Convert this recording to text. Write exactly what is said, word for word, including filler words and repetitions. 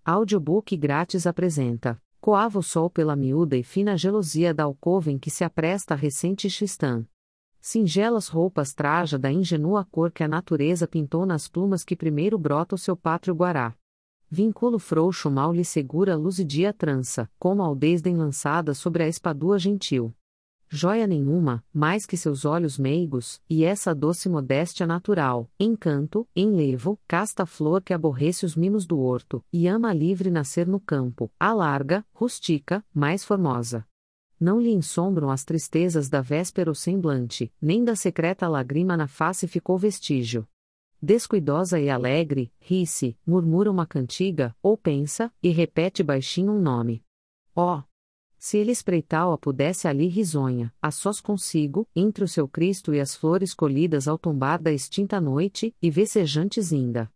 Audiobook grátis apresenta: Coava o sol pela miúda e fina gelosia da alcova em que se apresta a recente xistã. Singelas roupas traja da ingenua cor que a natureza pintou nas plumas que primeiro brota o seu pátrio guará. Vínculo frouxo mal lhe segura luzidia trança, como ao desdém lançada sobre a espadua gentil. Joia nenhuma, mais que seus olhos meigos, e essa doce modéstia natural, encanto, enlevo, casta flor que aborrece os mimos do horto, e ama livre nascer no campo, a larga, rustica, mais formosa. Não lhe ensombram as tristezas da véspera o semblante, nem da secreta lágrima na face ficou vestígio. Descuidosa e alegre, ri-se, murmura uma cantiga, ou pensa, e repete baixinho um nome. Ó! Oh, se ele espreitá-la pudesse ali risonha, a sós consigo, entre o seu Cristo e as flores colhidas ao tombar da extinta noite, e vecejantes inda.